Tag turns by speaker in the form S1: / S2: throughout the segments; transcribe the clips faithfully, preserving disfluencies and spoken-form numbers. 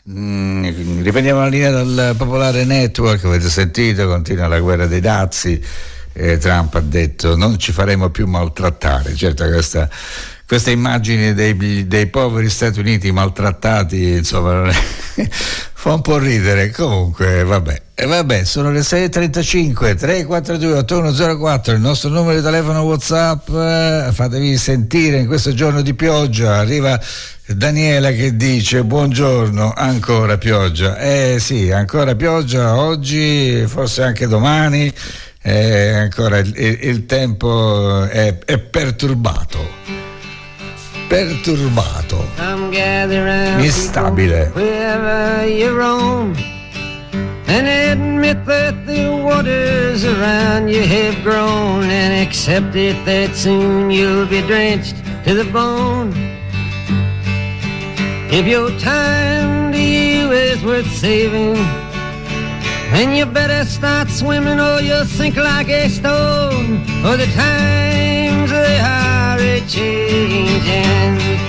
S1: Mm, riprendiamo la linea dal Popolare Network. Avete sentito, continua la guerra dei dazi. eh, Trump ha detto non ci faremo più maltrattare. Certo, questa, questa immagine dei, dei poveri Stati Uniti maltrattati, insomma, fa un po' ridere. Comunque vabbè, e vabbè, sono le sei e trentacinque. Tre quattro due otto uno zero quattro il nostro numero di telefono WhatsApp. eh, fatevi sentire in questo giorno di pioggia. Arriva Daniela che dice buongiorno, ancora pioggia. Eh sì, ancora pioggia oggi, forse anche domani. Eh, ancora il, il, il tempo è, è perturbato perturbato instabile.
S2: And admit that the waters around you have grown, and accept it that soon you'll be drenched to the bone. If your time to you is worth saving, then you better start swimming or you'll sink like a stone, for the times they are a-changing.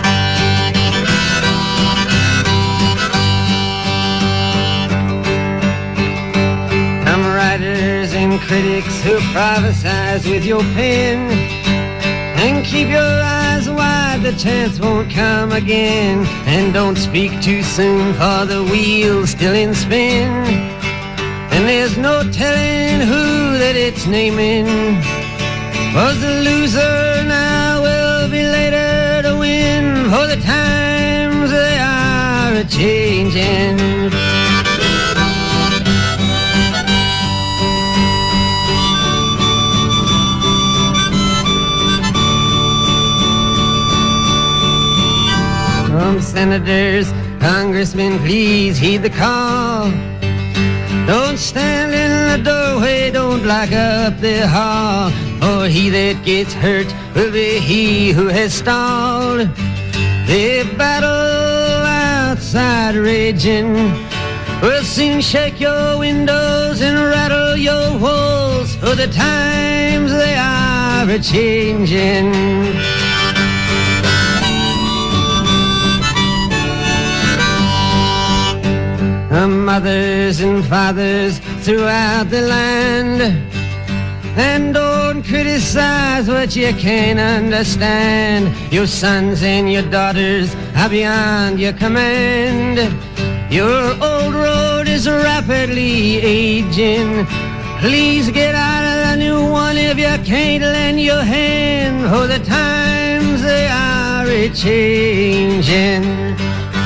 S2: Some writers and critics who prophesize with your pen, and keep your eyes wide, the chance won't come again. And don't speak too soon, for the wheel's still in spin, and there's no telling who that it's naming. 'Cause the loser now will be later to win, for the times they are a-changing. From senators, congressmen, please heed the call. Don't stand in the doorway, don't block up the hall, for he that gets hurt will be he who has stalled. The battle outside raging will soon shake your windows and rattle your walls, for the times they are a-changing. Mothers and fathers throughout the land, and don't criticize what you can't understand. Your sons and your daughters are beyond your command. Your old road is rapidly aging. Please get out of the new one if you can't lend your hand, for the times they are a-changing.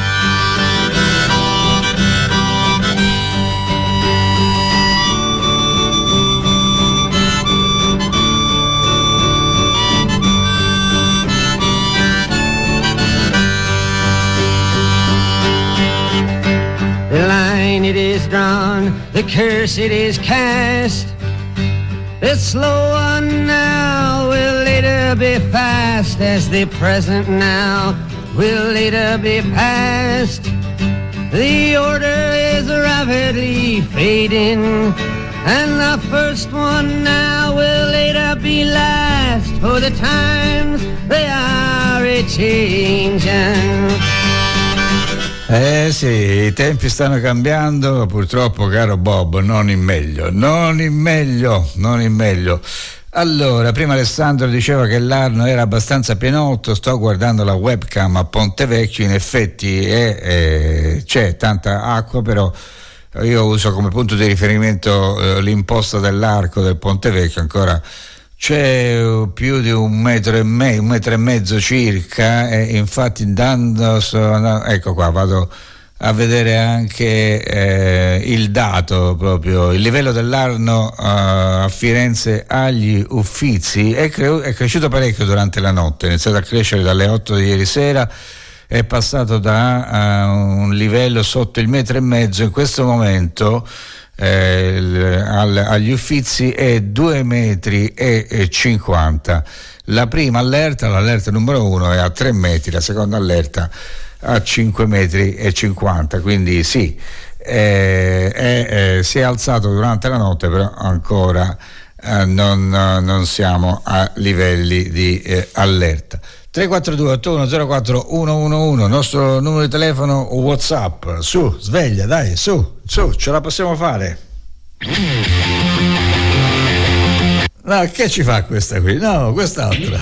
S2: It is drawn, the curse it is cast. The slow one now will later be fast, as the present now will later be past. The order is rapidly fading, and the first one now will later be last, for the times they are a-changing.
S1: Eh sì, i tempi stanno cambiando, purtroppo, caro Bob, non in meglio, non in meglio, non in meglio. Allora, prima Alessandro diceva che l'Arno era abbastanza pienotto, sto guardando la webcam a Ponte Vecchio, in effetti è, è, c'è tanta acqua, però io uso come punto di riferimento eh, l'imposta dell'arco del Ponte Vecchio, ancora c'è più di un metro e mezzo, un metro e mezzo circa, e infatti andando, sono, ecco qua, vado a vedere anche eh, il dato proprio, il livello dell'Arno uh, a Firenze agli Uffizi è, cre- è cresciuto parecchio durante la notte, è iniziato a crescere dalle otto di ieri sera, è passato da uh, un livello sotto il metro e mezzo, in questo momento Eh, al, agli Uffizi è due metri e cinquanta. La prima allerta, l'allerta numero uno, è a tre metri, la seconda allerta a cinque metri e cinquanta, quindi sì, eh, è, eh, si è alzato durante la notte, però ancora eh, non, non siamo a livelli di eh, allerta. tre quattro due otto uno zero quattro uno uno uno, nostro numero di telefono o WhatsApp. Su, sveglia, dai, su, su, ce la possiamo fare. No, che ci fa questa qui? No, quest'altra.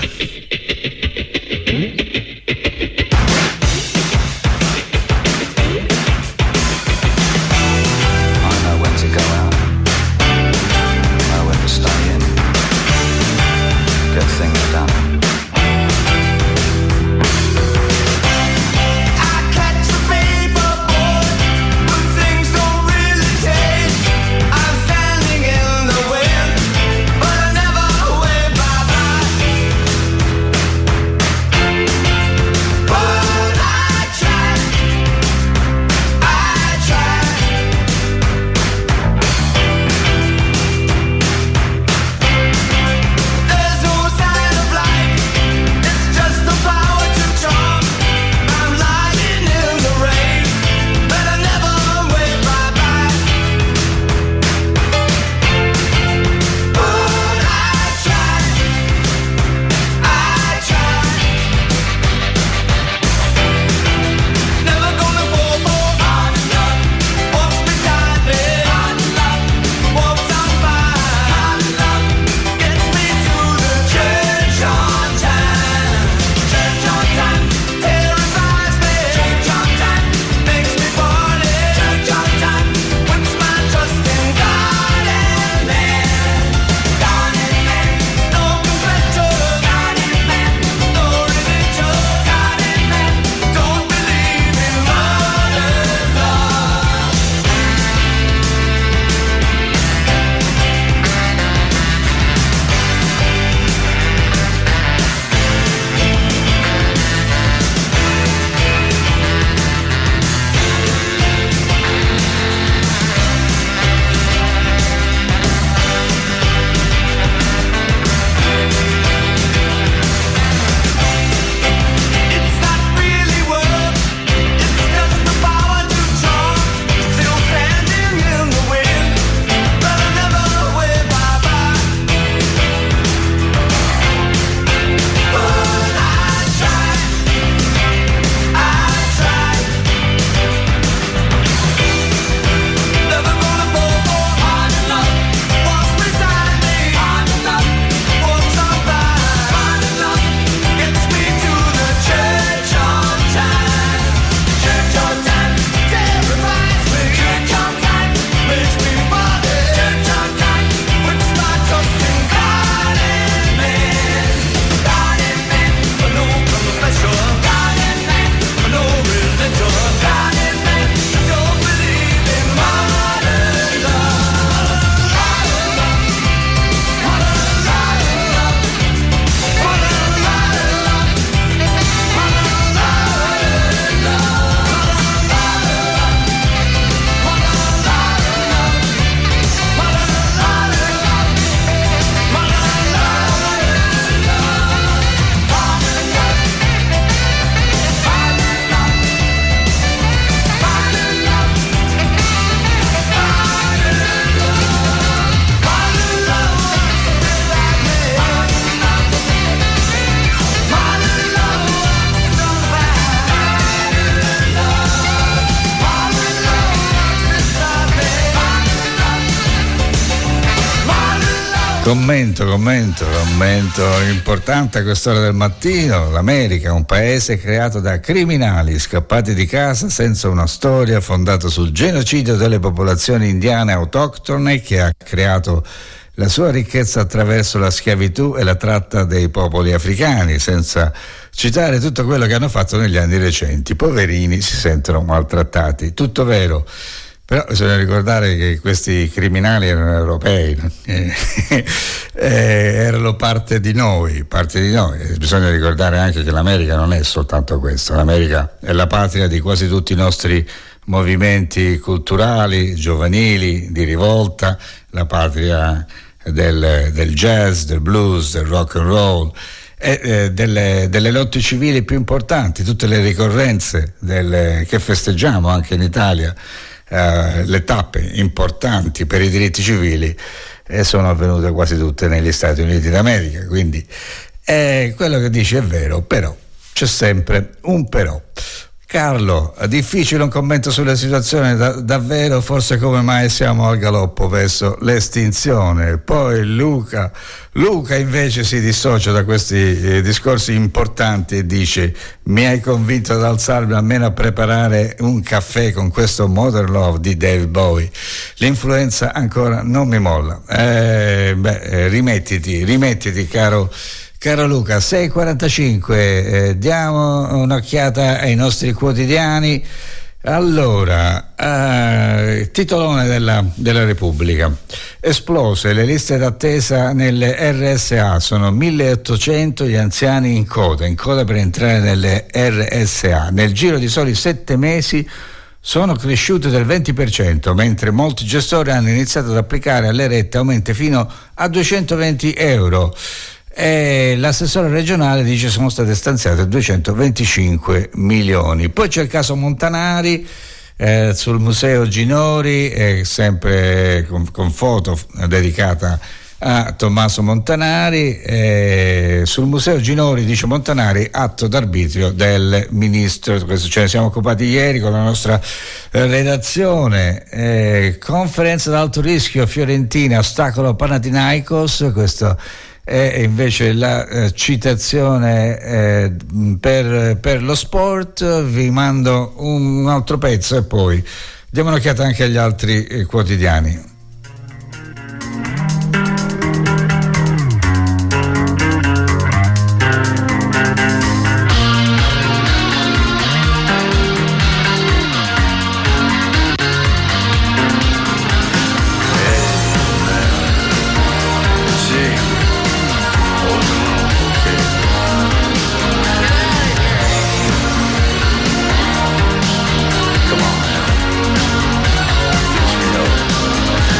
S1: Commento, commento, commento importante a quest'ora del mattino. L'America, un paese creato da criminali scappati di casa senza una storia, fondato sul genocidio delle popolazioni indiane autoctone, che ha creato la sua ricchezza attraverso la schiavitù e la tratta dei popoli africani, senza citare tutto quello che hanno fatto negli anni recenti. Poverini si sentono maltrattati, tutto vero. Però bisogna ricordare che questi criminali erano europei, eh, eh, erano parte di noi, parte di noi. Bisogna ricordare anche che l'America non è soltanto questo, l'America è la patria di quasi tutti i nostri movimenti culturali, giovanili, di rivolta, la patria del, del jazz, del blues, del rock and roll, e eh, delle, delle lotte civili più importanti, tutte le ricorrenze delle, che festeggiamo anche in Italia. Uh, le tappe importanti per i diritti civili eh, sono avvenute quasi tutte negli Stati Uniti d'America, quindi eh, quello che dici è vero, però c'è sempre un però. Carlo, difficile un commento sulla situazione, da, davvero, forse come mai siamo al galoppo verso l'estinzione. Poi Luca, Luca invece si dissocia da questi eh, discorsi importanti e dice: mi hai convinto ad alzarmi almeno a preparare un caffè con questo Modern Love di David Bowie. L'influenza ancora non mi molla. Eh, beh, eh, rimettiti, rimettiti caro Caro Luca. Sei e quarantacinque, eh, diamo un'occhiata ai nostri quotidiani. Allora, eh, titolone della, della Repubblica: esplose le liste d'attesa nelle R S A, sono milleottocento gli anziani in coda, in coda per entrare nelle R S A. Nel giro di soli sette mesi sono cresciute del venti per cento, mentre molti gestori hanno iniziato ad applicare alle rette aumenti fino a duecentoventi euro. E l'assessore regionale dice sono state stanziate duecentoventicinque milioni. Poi c'è il caso Montanari, eh, sul museo Ginori, eh, sempre con, con foto dedicata a Tommaso Montanari. Eh, sul museo Ginori, dice Montanari, atto d'arbitrio del ministro. Questo ce ne siamo occupati ieri con la nostra eh, redazione. Eh, conferenza d'alto rischio Fiorentina, ostacolo Panathinaikos. Questo è invece la eh, citazione eh, per, per lo sport. Vi mando un altro pezzo e poi diamo un'occhiata anche agli altri eh, quotidiani.
S3: Come on.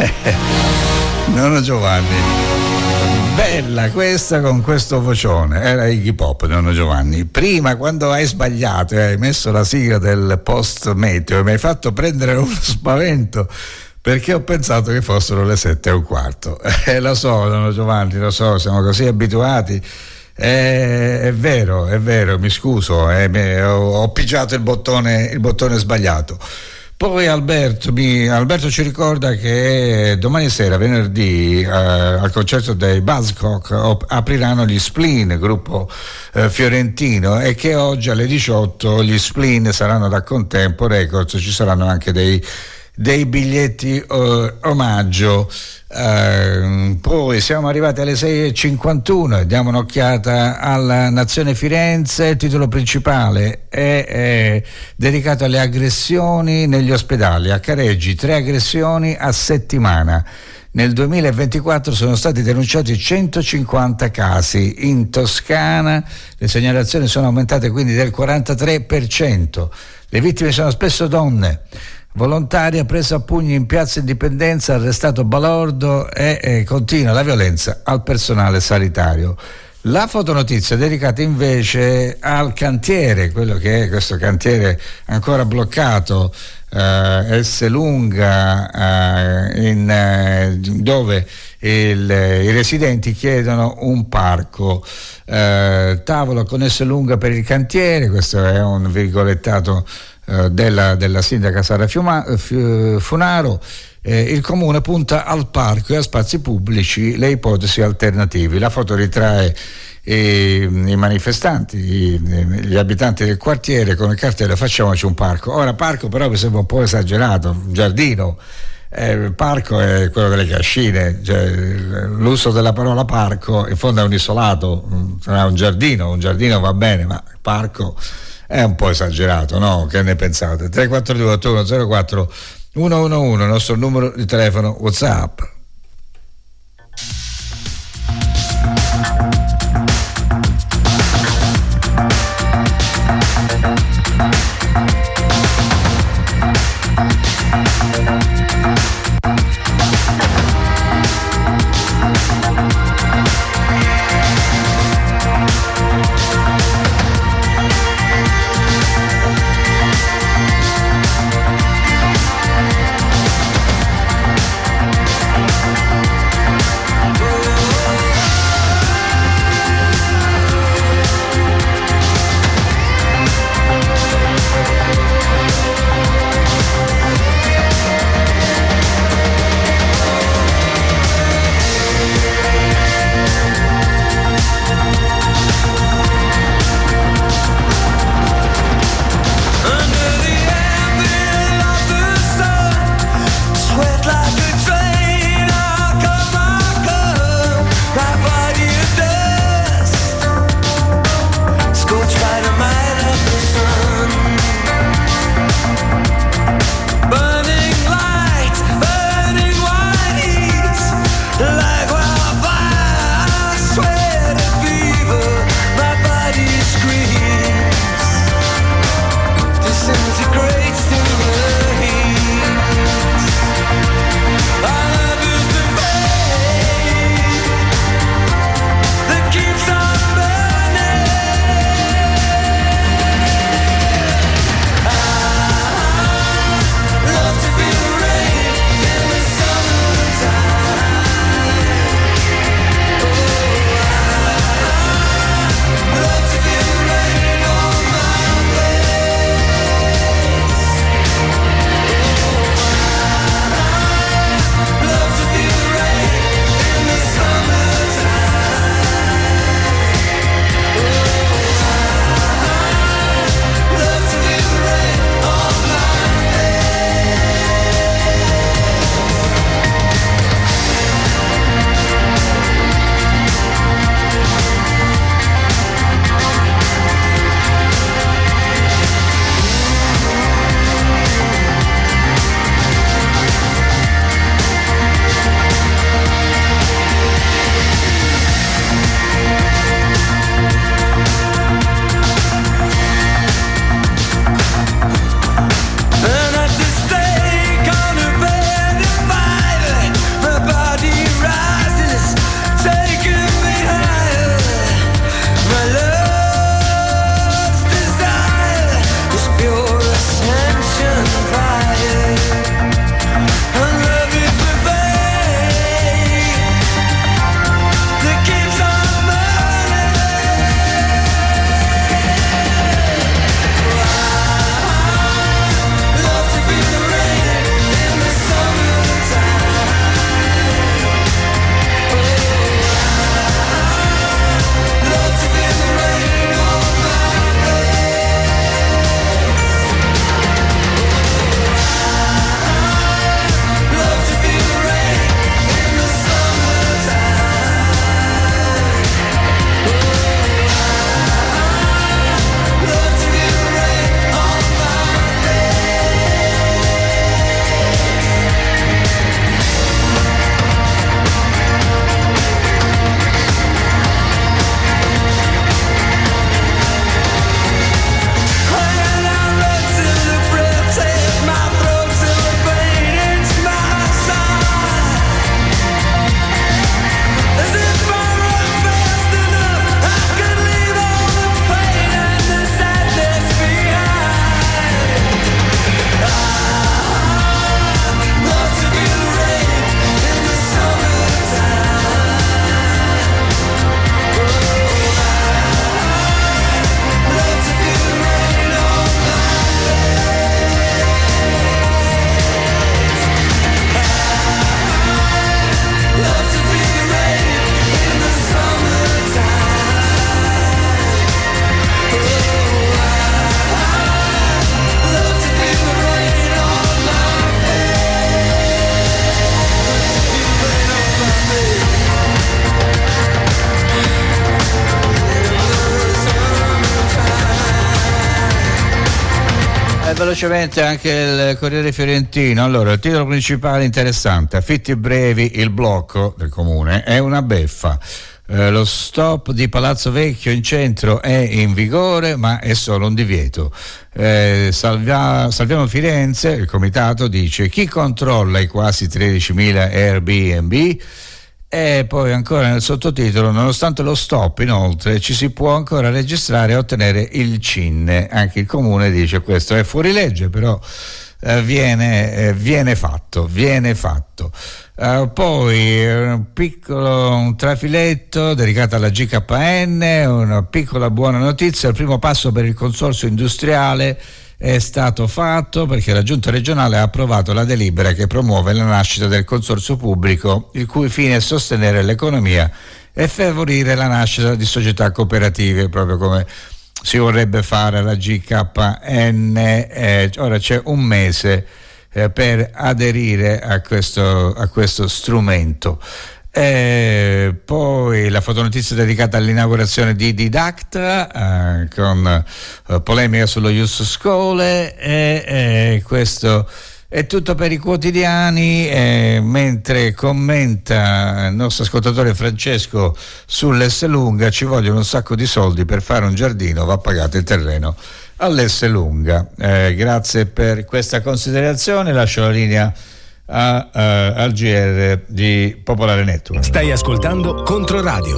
S1: Nonno Giovanni, bella questa con questo vocione, era Iggy Pop, Nonno Giovanni. Prima, quando hai sbagliato e hai messo la sigla del post meteo, mi hai fatto prendere uno spavento, perché ho pensato che fossero le sette e un quarto. Eh, lo so, Nonno Giovanni, lo so, siamo così abituati. Eh, è vero, è vero, mi scuso, eh, mi, ho, ho pigiato il bottone, il bottone sbagliato. Poi Alberto, mi, Alberto ci ricorda che domani sera, venerdì, eh, al concerto dei Buzzcock op, apriranno gli Spleen, gruppo eh, fiorentino, e che oggi alle diciotto gli Spleen saranno da Contempo Records, ci saranno anche dei, dei biglietti eh, omaggio. Uh, poi siamo arrivati alle sei e cinquantuno e diamo un'occhiata alla Nazione Firenze. Il titolo principale è, è dedicato alle aggressioni negli ospedali. A Careggi tre aggressioni a settimana. Nel duemilaventiquattro sono stati denunciati centocinquanta casi. In Toscana le segnalazioni sono aumentate quindi del quarantatré per cento. Le vittime sono spesso donne. Volontaria presa a pugni in piazza Indipendenza, arrestato balordo, e, e continua la violenza al personale sanitario. La fotonotizia dedicata invece al cantiere, quello che è questo cantiere ancora bloccato, eh, Esselunga, eh, in, eh, dove il, i residenti chiedono un parco. Eh, tavolo con Esselunga per il cantiere, questo è un virgolettato Della, della sindaca Sara Fiuma, Funaro. Eh, il comune punta al parco e a spazi pubblici le ipotesi alternativi. La foto ritrae eh, i manifestanti, i, gli abitanti del quartiere con il cartello "facciamoci un parco". Ora, parco però mi sembra un po' esagerato, un giardino. Eh, il parco è quello delle cascine, cioè, l'uso della parola parco in fondo è un isolato, sarà un giardino, un giardino va bene, ma il parco è un po' esagerato, no? Che ne pensate? tre quattro due otto uno zero quattro uno uno uno, il nostro numero di telefono WhatsApp. velocemente anche il Corriere Fiorentino. Allora, il titolo principale interessante: affitti brevi, il blocco del comune è una beffa. Eh, lo stop di Palazzo Vecchio in centro è in vigore, ma è solo un divieto. Eh, salvia, Salviamo Firenze, il comitato dice: chi controlla i quasi tredicimila Airbnb? E poi ancora nel sottotitolo: nonostante lo stop, inoltre ci si può ancora registrare e ottenere il C I N. Anche il comune dice questo è fuori legge, però eh, viene, eh, viene fatto, viene fatto. Uh, poi un piccolo un trafiletto dedicato alla G K N, una piccola buona notizia: il primo passo per il consorzio industriale è stato fatto, perché la giunta regionale ha approvato la delibera che promuove la nascita del consorzio pubblico, il cui fine è sostenere l'economia e favorire la nascita di società cooperative, proprio come si vorrebbe fare alla G K N. Eh, ora c'è un mese eh, per aderire a questo, a questo strumento. E poi la fotonotizia dedicata all'inaugurazione di Didacta, eh, con eh, polemica sullo Ius Scholae, e, e questo è tutto per i quotidiani. Eh, mentre commenta il nostro ascoltatore Francesco sull'Esselunga: ci vogliono un sacco di soldi per fare un giardino, va pagato il terreno all'Esselunga. Eh, grazie per questa considerazione, lascio la linea A, a, al G R di Popolare Network.
S3: Stai ascoltando Controradio.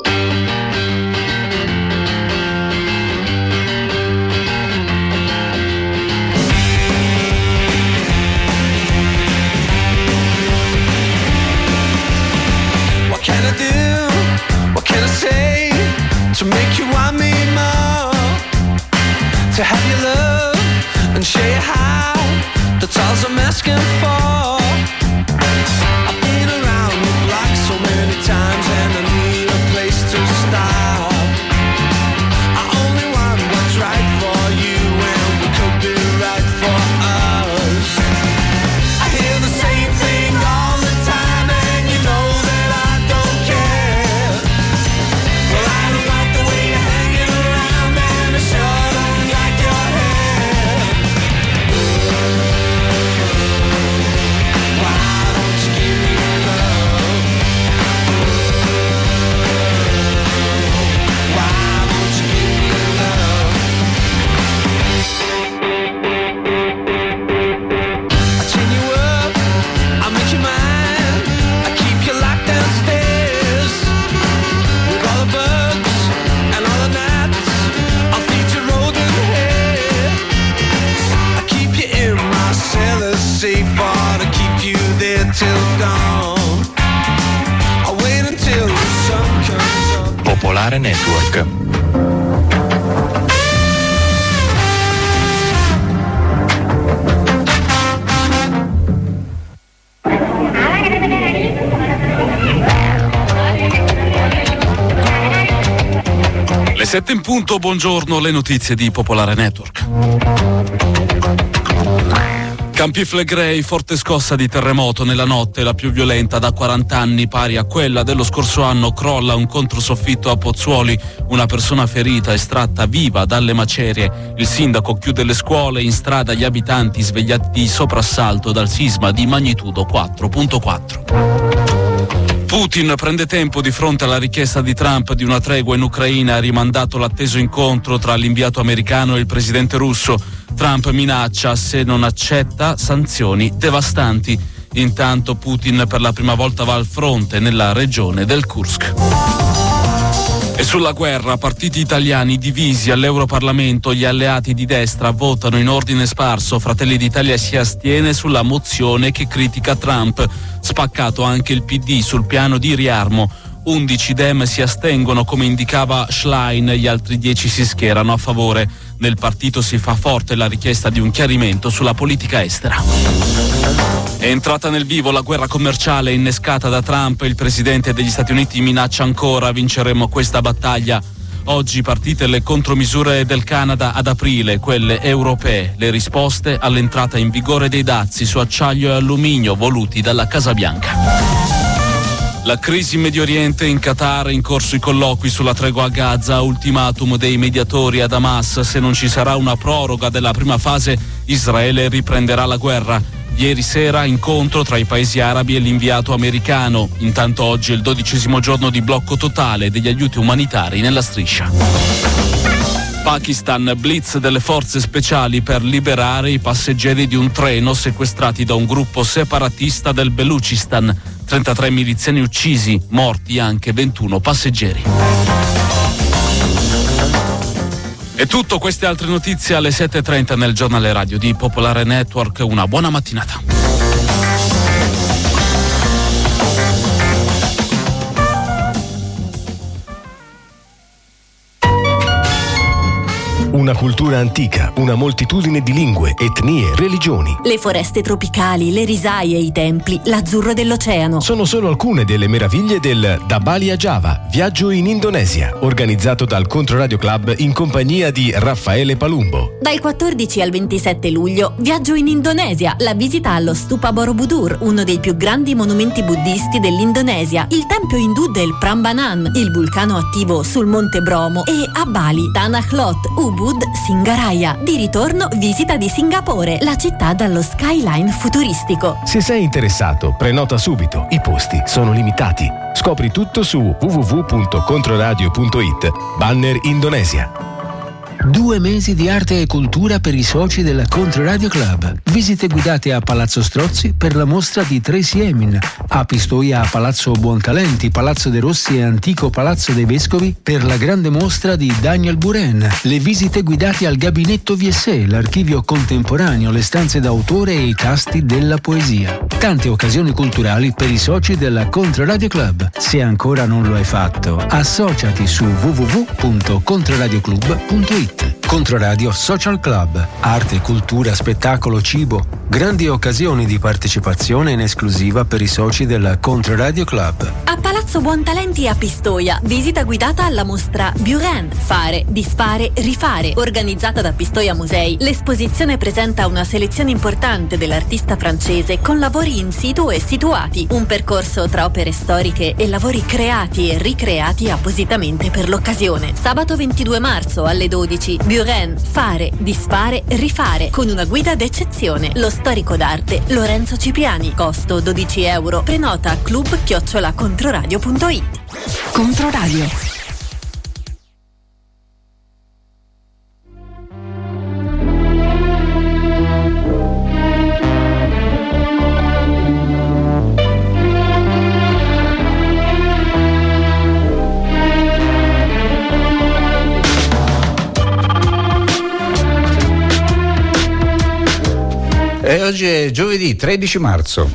S4: What can I do? What can I say to make you want me more? To have your love and show you how. That's all I'm asking for. I've been around the block so many times and I need a place to stop. I only want what's right for you and we could be right for us. I hear the same thing all the time and you know that I don't care. Well, I don't like the way you're hanging around and I sure don't like your hair. Why don't you give me love? Why don't you give me love? I chain you up, I make you mine, I keep you locked downstairs with all the bugs and all the gnats. I'll feed you rodent hair. I keep you in my cellar safe or to keep you there till dawn. I'll wait until the sun comes up.
S3: Popolare Network.
S5: Le sette in punto, buongiorno, le notizie di Popolare Network. Campi Flegrei, forte scossa di terremoto nella notte, la più violenta da quaranta anni, pari a quella dello scorso anno. Crolla un controsoffitto a Pozzuoli, una persona ferita estratta viva dalle macerie. Il sindaco chiude le scuole, in strada gli abitanti svegliati di soprassalto dal sisma di magnitudo quattro virgola quattro. Putin prende tempo di fronte alla richiesta di Trump di una tregua in Ucraina, ha rimandato l'atteso incontro tra l'inviato americano e il presidente russo. Trump minaccia, se non accetta, sanzioni devastanti. Intanto Putin per la prima volta va al fronte nella regione del Kursk. E sulla guerra, partiti italiani divisi all'Europarlamento, gli alleati di destra votano in ordine sparso. Fratelli d'Italia si astiene sulla mozione che critica Trump. Spaccato anche il P D sul piano di riarmo. undici Dem si astengono come indicava Schlein, gli altri dieci si schierano a favore. Nel partito si fa forte la richiesta di un chiarimento sulla politica estera. È entrata nel vivo la guerra commerciale innescata da Trump. Il presidente degli Stati Uniti minaccia ancora: vinceremo questa battaglia. Oggi partite le contromisure del Canada ad aprile, quelle europee, le risposte all'entrata in vigore dei dazi su acciaio e alluminio voluti dalla Casa Bianca. La crisi in Medio Oriente, in Qatar, in corso i colloqui sulla tregua a Gaza, ultimatum dei mediatori ad Hamas: se non ci sarà una proroga della prima fase, Israele riprenderà la guerra. Ieri sera incontro tra i paesi arabi e l'inviato americano. Intanto oggi è il dodicesimo giorno di blocco totale degli aiuti umanitari nella striscia. Pakistan, blitz delle forze speciali per liberare i passeggeri di un treno sequestrati da un gruppo separatista del Belucistan. trentatré miliziani uccisi, morti anche ventuno passeggeri. E tutto, queste altre notizie alle sette e trenta nel giornale radio di Popolare Network. Una buona mattinata.
S3: Una cultura antica, una moltitudine di lingue, etnie, religioni.
S6: Le foreste tropicali, le risaie, i templi, l'azzurro dell'oceano.
S3: Sono solo alcune delle meraviglie del Da Bali a Giava, viaggio in Indonesia, organizzato dal Controradio Club in compagnia di Raffaele Palumbo.
S6: Dal quattordici al ventisette luglio, viaggio in Indonesia, la visita allo Stupa Borobudur, uno dei più grandi monumenti buddisti dell'Indonesia, il tempio indù del Prambanan, il vulcano attivo sul Monte Bromo e a Bali, Tanah Lot, Ubud, Singaraya. Di ritorno, visita di Singapore, la città dallo skyline futuristico.
S3: Se sei interessato, prenota subito, i posti sono limitati. Scopri tutto su w w w punto controradio punto i t, banner Indonesia.
S7: Due mesi di arte e cultura per i soci della Controradio Club. Visite guidate a Palazzo Strozzi per la mostra di Tracy Emin, a Pistoia a Palazzo Buontalenti, Palazzo De Rossi e Antico Palazzo dei Vescovi per la grande mostra di Daniel Buren. Le visite guidate al Gabinetto V S E, l'archivio contemporaneo, le stanze d'autore e i tasti della poesia. Tante occasioni culturali per i soci della Controradio Club. Se ancora non lo hai fatto, associati su w w w punto controradioclub punto i t. Controradio Social Club. Arte, cultura, spettacolo, cibo. Grandi occasioni di partecipazione in esclusiva per i soci della Controradio Club.
S6: A Palazzo Buontalenti a Pistoia, visita guidata alla mostra Buren, fare, disfare, rifare, organizzata da Pistoia Musei. L'esposizione presenta una selezione importante dell'artista francese con lavori in situ e situati, un percorso tra opere storiche e lavori creati e ricreati appositamente per l'occasione. Sabato ventidue marzo alle dodici, Buren, fare, disfare, rifare, con una guida d'eccezione, lo storico d'arte Lorenzo Cipriani. Costo dodici euro. Prenota club chiocciola controradio punto i t. Controradio.
S1: E oggi è giovedì tredici marzo.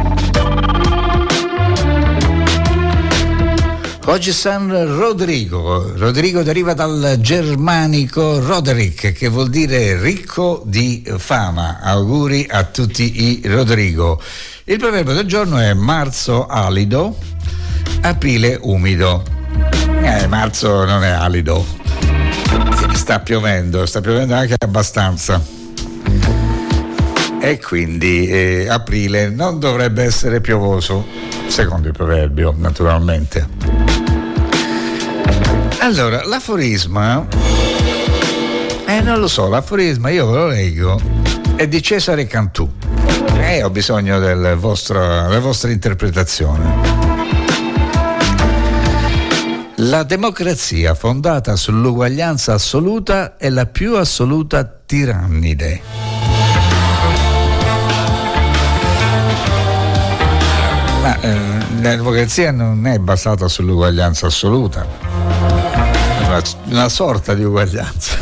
S1: Oggi è San Rodrigo. Rodrigo deriva dal germanico Roderick, che vuol dire ricco di fama. Auguri a tutti i Rodrigo. Il proverbio del giorno è marzo alido, aprile umido. Eh, marzo non è alido. Sta piovendo, sta piovendo anche abbastanza. E quindi eh, aprile non dovrebbe essere piovoso, secondo il proverbio, naturalmente. Allora, l'aforisma, eh non lo so, l'aforisma io ve lo leggo, è di Cesare Cantù. E eh, ho bisogno del vostro, della vostra interpretazione. La democrazia fondata sull'uguaglianza assoluta è la più assoluta tirannide. Ma eh, la democrazia non è basata sull'uguaglianza assoluta, è una, una sorta di uguaglianza.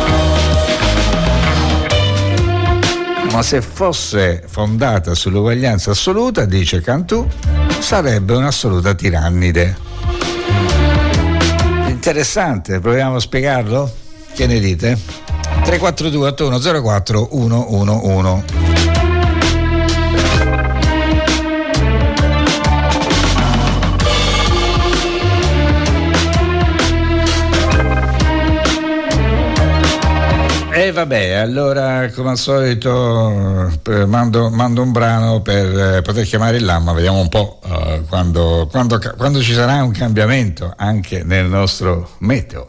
S1: Ma se fosse fondata sull'uguaglianza assoluta, dice Cantù, sarebbe un'assoluta tirannide. Interessante, proviamo a spiegarlo? Che ne dite? tre quattro due otto uno zero quattro uno uno uno. E vabbè, allora come al solito eh, mando, mando un brano per eh, poter chiamare il Lamma, vediamo un po' eh, quando, quando, quando ci sarà un cambiamento anche nel nostro meteo.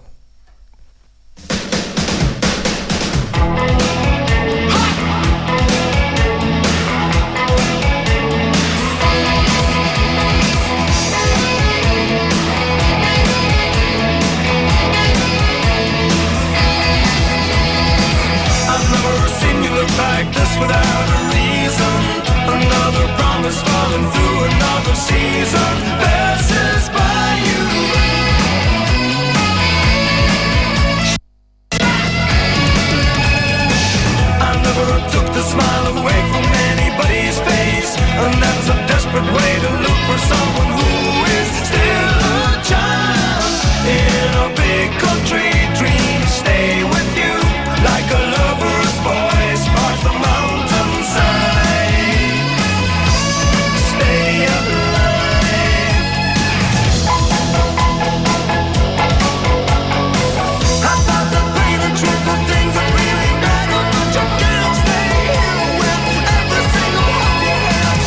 S4: Without a reason, another promise falling through, another season passes by you. I never took the smile away from anybody's face, and that's a desperate way to look for someone who is still a child in a big country dream. Stay with you like a lover's voice parts the mountainside. Stay alive. I thought the pain and truth of things that really matter, but you can't stay here with every single one you have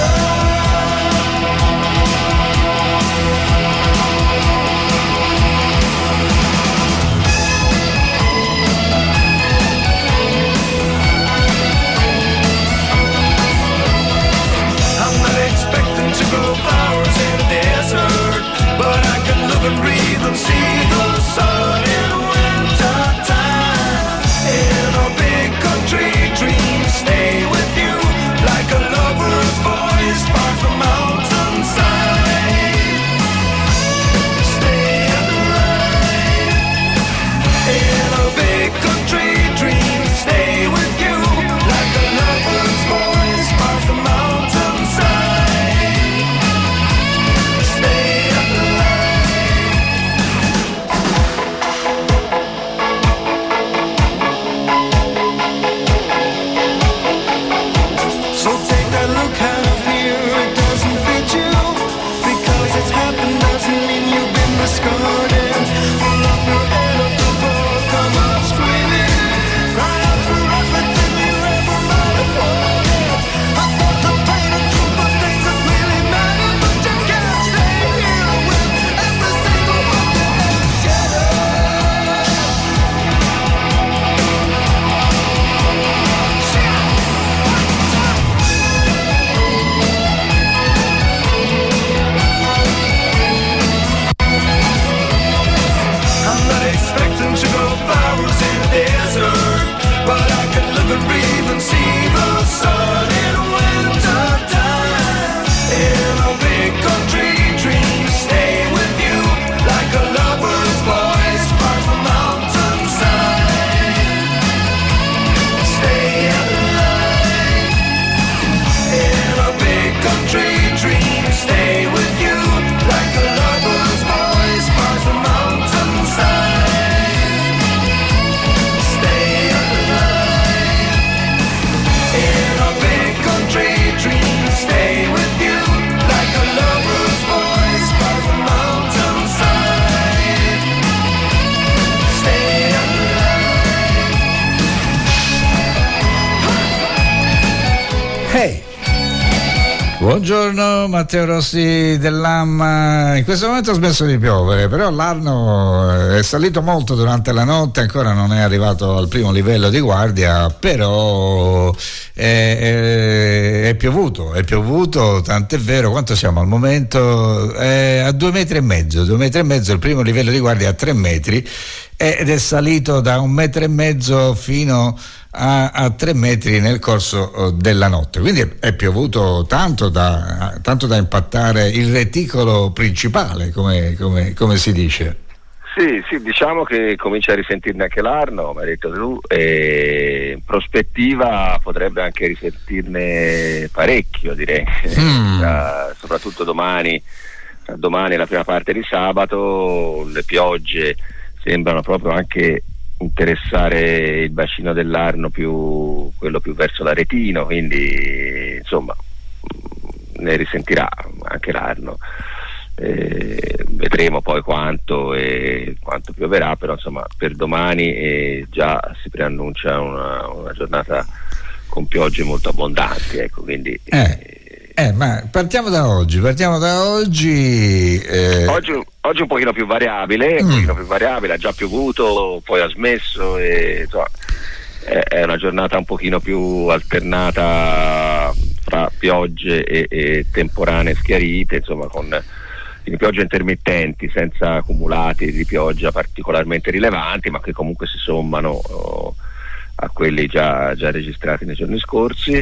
S4: to grow flowers in a desert, but I can live and breathe and see the sun in winter time. In a big country dream, stay with you like a lover's voice parts the mountainside. Stay alive. In a big country dream, stay with you like a lover's voice parts the mountainside.
S1: Buongiorno Matteo Rossi dell'Amma. In questo momento ha smesso di piovere, però l'Arno è salito molto durante la notte, ancora non è arrivato al primo livello di guardia, però è, è, è piovuto, è piovuto, tant'è vero, quanto siamo al momento? È a due metri e mezzo, due metri e mezzo, il primo livello di guardia a tre metri ed è salito da un metro e mezzo fino a, a tre metri nel corso della notte, quindi è, è piovuto tanto da, tanto da impattare il reticolo principale, come, come, come si dice.
S8: Sì, sì, diciamo che comincia a risentirne anche l'Arno, mi hai detto tu, e in prospettiva potrebbe anche risentirne parecchio, direi, mm. da, soprattutto domani, domani la prima parte di sabato, le piogge sembrano proprio anche interessare il bacino dell'Arno, più quello più verso l'Aretino, quindi insomma ne risentirà anche l'Arno. Eh, vedremo poi quanto e quanto pioverà, però insomma per domani eh, già si preannuncia una, una giornata con piogge molto abbondanti, ecco, quindi
S1: eh, eh, ma partiamo da oggi partiamo da oggi eh...
S8: oggi, oggi un pochino più variabile, mm. un pochino più variabile, ha già piovuto, poi ha smesso e insomma, è, è una giornata un pochino più alternata fra piogge e, e temporanee schiarite, insomma con di piogge intermittenti senza accumulati di pioggia particolarmente rilevanti, ma che comunque si sommano oh, a quelli già, già registrati nei giorni scorsi,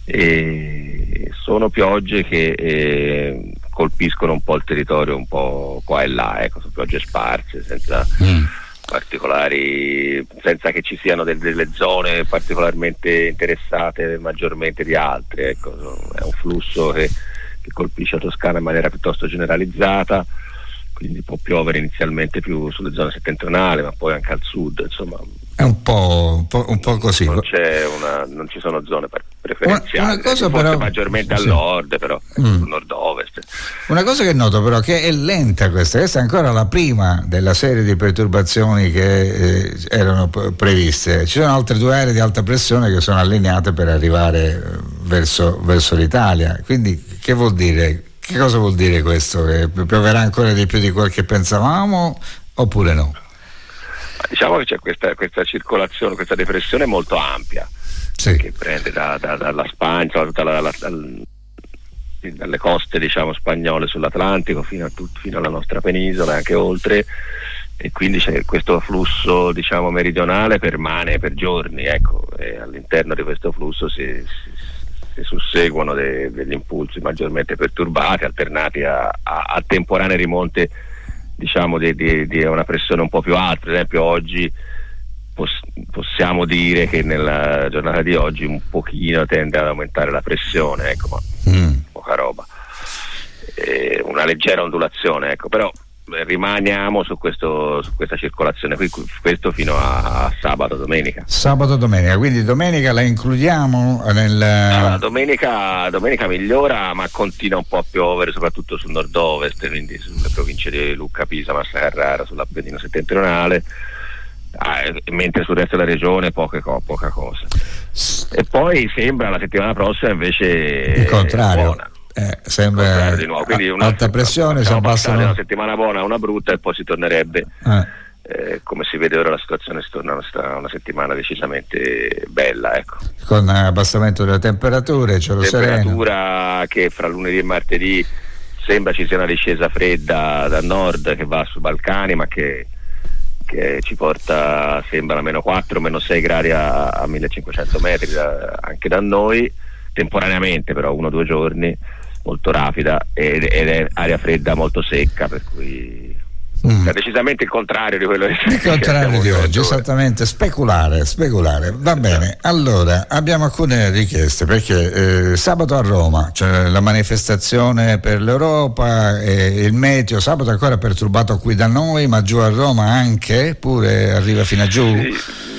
S8: e sono piogge che eh, colpiscono un po' il territorio un po' qua e là, ecco, sono piogge sparse senza mm. particolari, senza che ci siano del, delle zone particolarmente interessate maggiormente di altre, ecco, è un flusso che che colpisce la Toscana in maniera piuttosto generalizzata, quindi può piovere inizialmente più sulle zone settentrionali, ma poi anche al sud, insomma
S1: è un po', un po', un po' così.
S8: Non, c'è una, non ci sono zone preferenziali,
S1: una, una cosa
S8: forse
S1: però,
S8: maggiormente
S1: sì.
S8: al nord, però mm. sul nord-ovest.
S1: Una cosa che noto però che è lenta questa, questa è ancora la prima della serie di perturbazioni che eh, erano p- previste. Ci sono altre due aree di alta pressione che sono allineate per arrivare verso, verso l'Italia, quindi che vuol dire? Che cosa vuol dire questo? Che pioverà ancora di più di quel che pensavamo oppure no?
S8: Diciamo che c'è questa, questa circolazione, questa depressione molto ampia, sì. che prende da, da, dalla Spagna, tutta la, la, dal, dalle coste diciamo spagnole sull'Atlantico fino, a tut, fino alla nostra penisola e anche oltre, e quindi c'è questo flusso diciamo meridionale permane per giorni, ecco, e all'interno di questo flusso si, si, si susseguono de, degli impulsi maggiormente perturbati, alternati a, a, a temporanee rimonte diciamo di, di, di una pressione un po' più alta. Per esempio oggi poss- possiamo dire che nella giornata di oggi un pochino tende ad aumentare la pressione, ecco, ma mm. poca roba, e una leggera ondulazione, ecco, però rimaniamo su, questo, su questa circolazione qui, questo fino a, a sabato domenica
S1: sabato domenica quindi domenica la includiamo nel
S8: allora, domenica, domenica migliora, ma continua un po' a piovere soprattutto sul nord-ovest, quindi sulle province di Lucca, Pisa, Massa Carrara, sull'Appennino settentrionale, ah, mentre sul resto della regione poche, poca cosa. E poi sembra la settimana prossima invece
S1: il contrario,
S8: buona.
S1: Eh, sembra
S8: di nuovo. Quindi una,
S1: alta pressione, si abbassano
S8: una settimana buona, una brutta, e poi si tornerebbe eh. Eh, come si vede ora la situazione, si torna una, una settimana bella, ecco,
S1: con abbassamento delle temperature, cielo
S8: temperatura sereno, che fra lunedì e martedì sembra ci sia una discesa fredda da nord che va sui Balcani, ma che, che ci porta, sembra, a meno quattro, meno sei gradi a, a millecinquecento metri da, anche da noi, temporaneamente, però uno o due giorni, molto rapida, ed, ed è aria fredda molto secca, per cui mm. è decisamente il contrario di quello che
S1: il contrario di oggi, esattamente, speculare, speculare. Va bene, allora abbiamo alcune richieste, perché eh, sabato a Roma c'è cioè la manifestazione per l'Europa, e il meteo sabato è ancora perturbato qui da noi, ma giù a Roma anche, pure arriva fino a giù?
S8: Sì.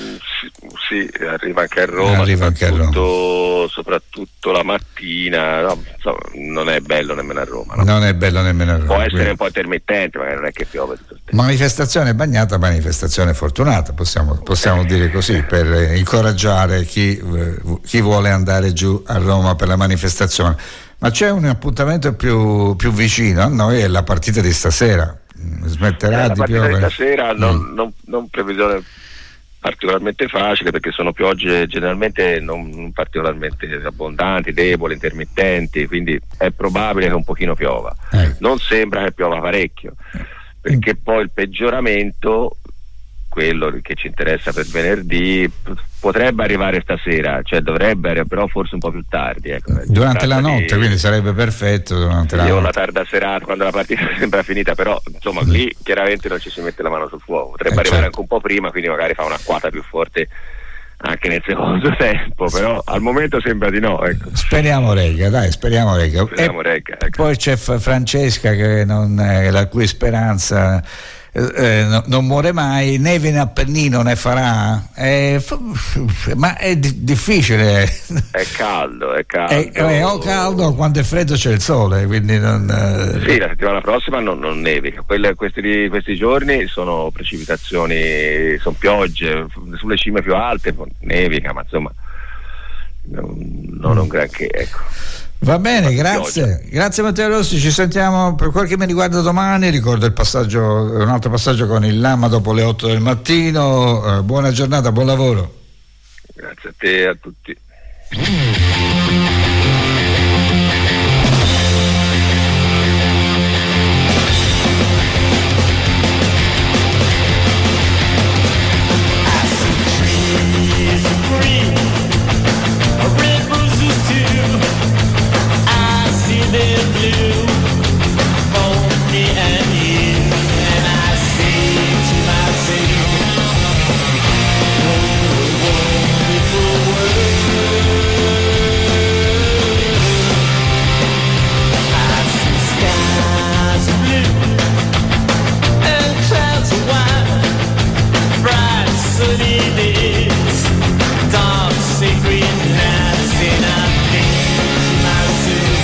S8: Sì, arriva anche a Roma,
S1: arriva
S8: soprattutto,
S1: anche a Roma.
S8: soprattutto la mattina, no, insomma, non è bello nemmeno a Roma. No?
S1: Non è bello nemmeno a Roma.
S8: Può essere
S1: quindi
S8: un po' intermittente, ma non è che piove tutto il tempo.
S1: Manifestazione bagnata, manifestazione fortunata, possiamo, possiamo dire così, per incoraggiare chi, chi vuole andare giù a Roma per la manifestazione. Ma c'è un appuntamento più, più vicino a noi, è la partita di stasera. Smetterà
S8: eh,
S1: di piovere?
S8: La partita di stasera
S1: mm.
S8: non, non, non previsione particolarmente facile, perché sono piogge generalmente non particolarmente abbondanti, deboli, intermittenti, quindi è probabile che un pochino piova. Eh. Non sembra che piova parecchio, perché poi il peggioramento, quello che ci interessa per venerdì, potrebbe arrivare stasera, cioè dovrebbe arrivare, però forse un po' più tardi, ecco.
S1: Durante la notte, di, quindi sarebbe perfetto durante la
S8: notte. Io
S1: la
S8: tarda serata, quando la partita sembra finita, però insomma mm. lì chiaramente non ci si mette la mano sul fuoco, potrebbe eh, arrivare certo. anche un po' prima, quindi magari fa un'acquata più forte anche nel secondo tempo, però al momento sembra di no, ecco.
S1: Speriamo regga, dai, speriamo regga.
S8: Speriamo regga, ecco.
S1: Poi c'è Francesca che non è, la cui speranza eh, no, non muore mai, neve in Appennino ne farà, eh, f- ma è di- difficile.
S8: È caldo, è caldo.
S1: È, è o caldo, quando è freddo c'è il sole, quindi non... Eh...
S8: Sì, la settimana prossima non, non nevica. Quelle, questi, questi giorni sono precipitazioni, sono piogge, sulle cime più alte nevica, ma insomma non, non un granché, ecco.
S1: Va bene, grazie, grazie Matteo Rossi, ci sentiamo per quel che mi riguarda domani, ricordo il passaggio, un altro passaggio con il Lama dopo le otto del mattino, eh, buona giornata, buon lavoro.
S8: Grazie a te e a tutti.
S9: They're blue for me and you, and I say to myself, what a wonderful world. I see skies of blue and clouds of white, bright sunny days, dark sacred nights, and I think to myself,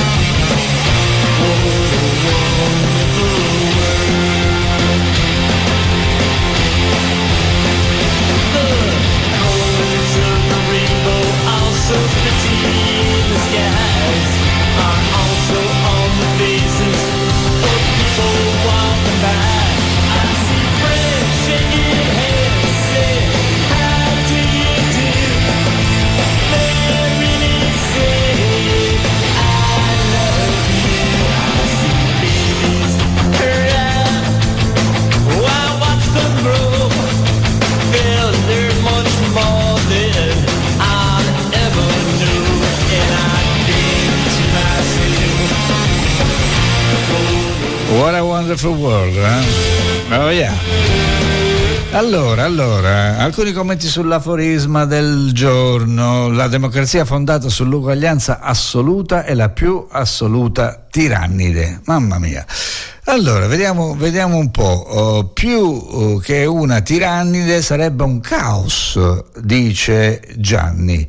S9: so pretty, the skies are also on the faces of people walking by. I see friends shaking hands, say, how do you do? They really say, I love you. I see babies cry while I watch them grow. They'll learn much more than I'll ever knew, and I think to myself,
S1: What a wonderful world, eh? Oh yeah. Allora, allora, alcuni commenti sull'aforisma del giorno. La democrazia fondata sull'uguaglianza assoluta è la più assoluta tirannide. Mamma mia. Allora, vediamo, vediamo un po'. Oh, più oh, che una tirannide sarebbe un caos, dice Gianni.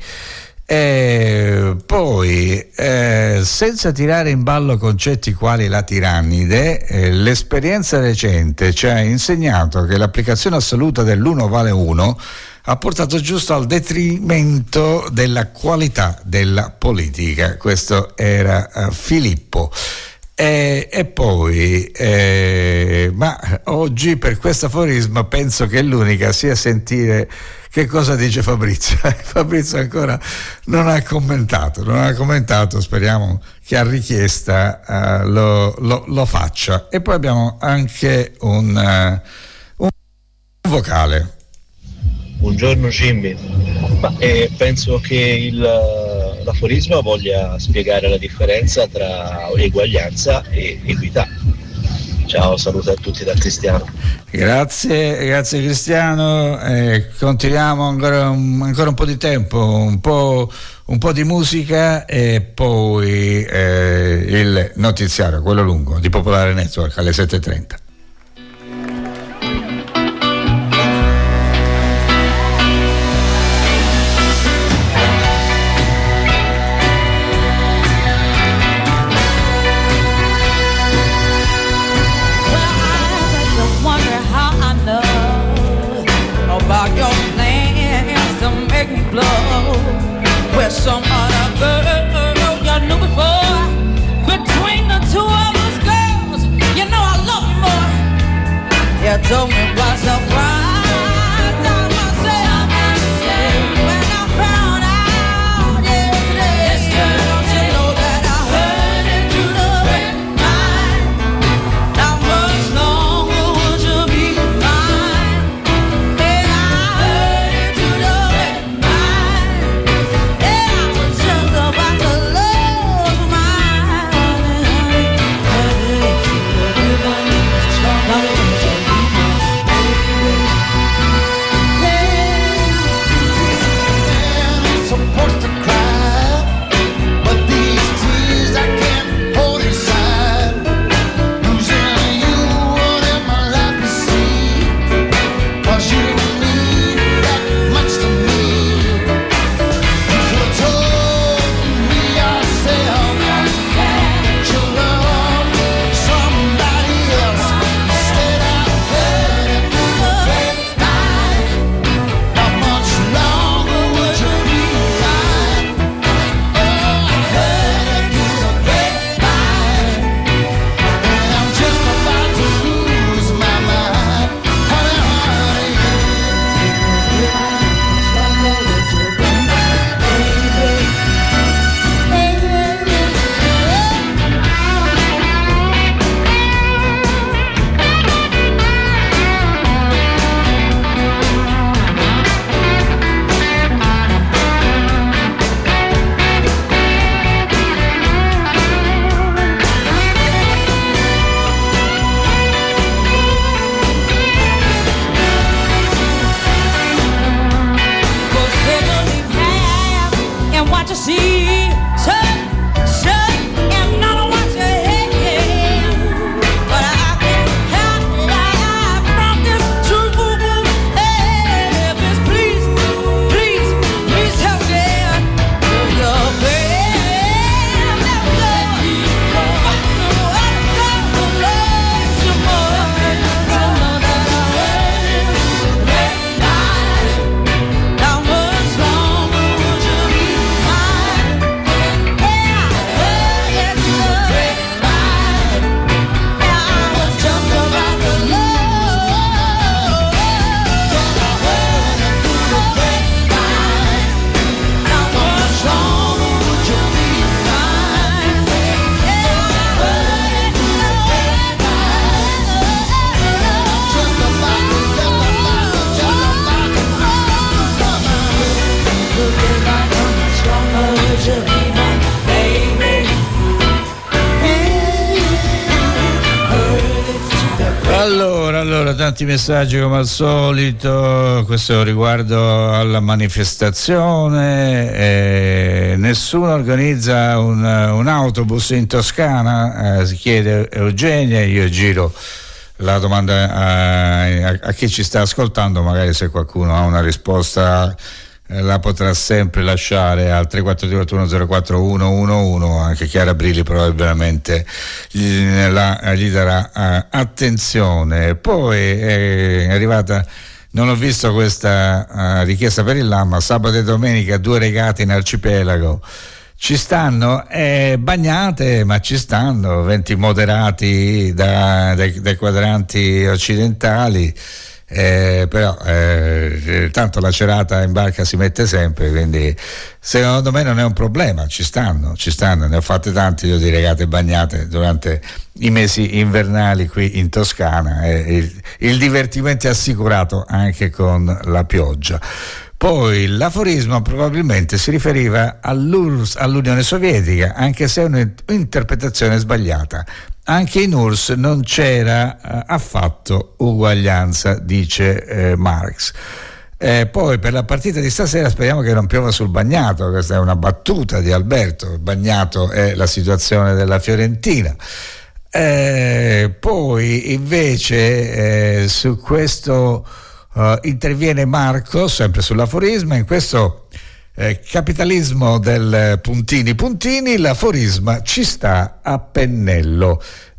S1: E poi, eh, senza tirare in ballo concetti quali la tirannide, eh, l'esperienza recente ci ha insegnato che l'applicazione assoluta dell'uno vale uno ha portato giusto al detrimento della qualità della politica. Questo era uh, Filippo. E, e poi, eh, ma oggi per questo aforisma penso che l'unica sia sentire che cosa dice Fabrizio. Fabrizio ancora non ha commentato, non ha commentato, speriamo che a richiesta uh, lo, lo, lo faccia. E poi abbiamo anche un, uh, un vocale.
S10: Buongiorno Jimmy, ma, eh, penso che il, l'aforisma voglia spiegare la differenza tra eguaglianza e equità. Ciao, saluto a tutti da Cristiano.
S1: Grazie, grazie Cristiano, eh, continuiamo ancora un, ancora un po' di tempo, un po', un po' di musica e poi eh, il notiziario, quello lungo, di Popolare Network alle sette e trenta.
S11: With some other girl you knew before. Between the two of us girls, you know I love you more. You told me by surprise. I must say, I must say, when I found out yesterday, yes, girl, don't you know that I heard it through the grapevine? How much longer would you be mine? And I heard it through the grapevine. And I was just about to lose my mind.
S1: Allora, allora, tanti messaggi come al solito, questo riguardo alla manifestazione, eh, nessuno organizza un, un autobus in Toscana, eh, si chiede Eugenia, io giro la domanda a, a, a chi ci sta ascoltando, magari se qualcuno ha una risposta eh, la potrà sempre lasciare al tre quattro tre otto uno zero quattro uno uno uno, anche Chiara Brilli probabilmente gli, la, gli darà uh, attenzione. Poi è arrivata, non ho visto questa uh, richiesta per il Lama, sabato e domenica due regate in arcipelago. Ci stanno eh, bagnate, ma ci stanno venti moderati da, dai, dai quadranti occidentali, eh, però eh, tanto la cerata in barca si mette sempre, quindi secondo me non è un problema, ci stanno, ci stanno, ne ho fatte tante io di regate bagnate durante i mesi invernali qui in Toscana, eh, il, il divertimento è assicurato anche con la pioggia. Poi l'aforismo probabilmente si riferiva all'U R S S, all'Unione Sovietica, anche se è un'interpretazione sbagliata. Anche in U R S S non c'era eh, affatto uguaglianza, dice eh, Marx. Eh, poi per la partita di stasera speriamo che non piova sul Bagnato, questa è una battuta di Alberto, il Bagnato è la situazione della Fiorentina. Eh, poi invece eh, su questo Uh, interviene Marco, sempre sull'aforisma, in questo eh, capitalismo del puntini puntini, l'aforisma ci sta a pennello.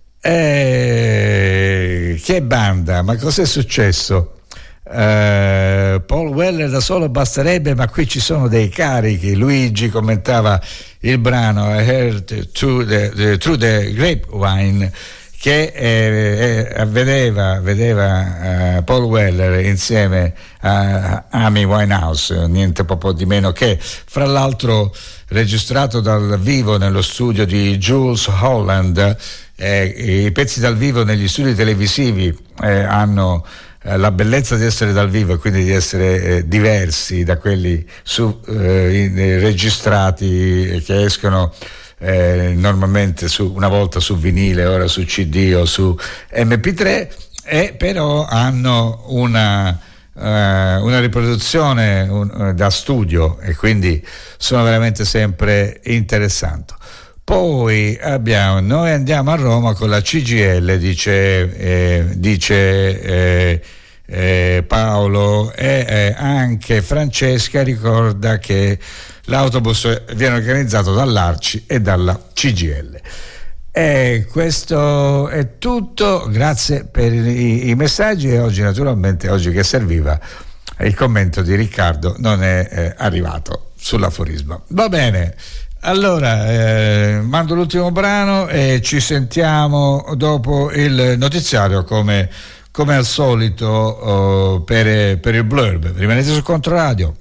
S1: Eh, che banda, ma cos'è successo? Uh, Paul Weller da solo basterebbe, ma qui ci sono dei carichi. Luigi commentava il brano I Heard Through the, the, through the Grapevine, che eh, eh, vedeva, vedeva uh, Paul Weller insieme a Amy Winehouse, niente proprio di meno che, fra l'altro registrato dal vivo nello studio di Jules Holland. Eh, i pezzi dal vivo negli studi televisivi eh, hanno eh, la bellezza di essere dal vivo e quindi di essere eh, diversi da quelli su, eh, in, eh, registrati che escono Eh, normalmente su, una volta su vinile, ora su C D o su M P tre, e però hanno una, uh, una riproduzione un, uh, da studio e quindi sono veramente sempre interessanti. Poi abbiamo, noi andiamo a Roma con la C G L, dice, eh, dice eh, eh, Paolo, e eh, anche Francesca ricorda che l'autobus viene organizzato dall'Arci e dalla C G L. E questo è tutto, grazie per i, i messaggi, e oggi naturalmente, oggi che serviva, il commento di Riccardo non è eh, arrivato sull'aforisma. Va bene, allora eh, mando l'ultimo brano e ci sentiamo dopo il notiziario come, come al solito oh, per, per il blurb. Rimanete su Controradio.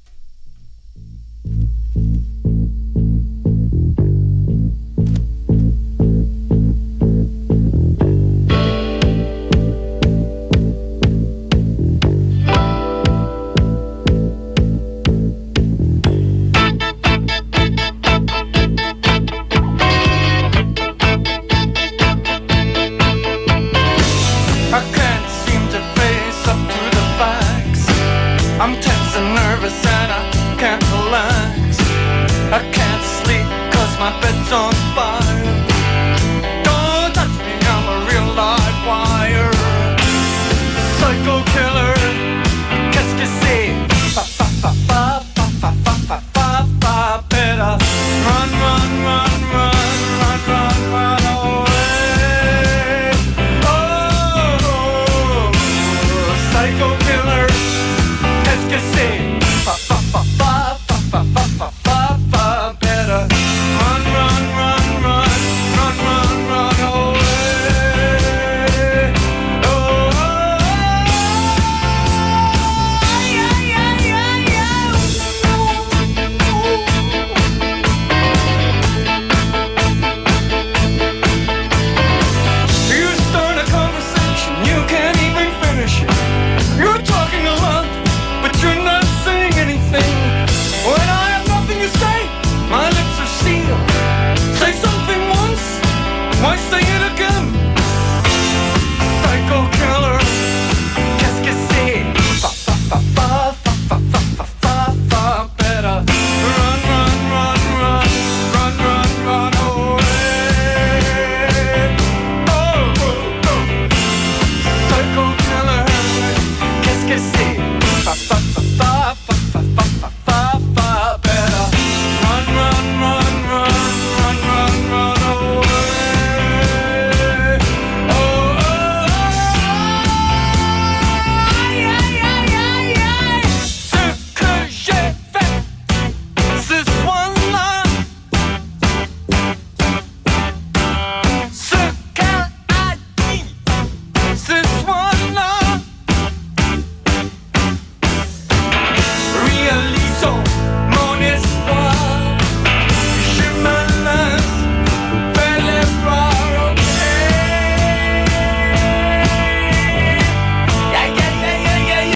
S4: My bed's on fire. Don't touch me, I'm a real live wire. Psycho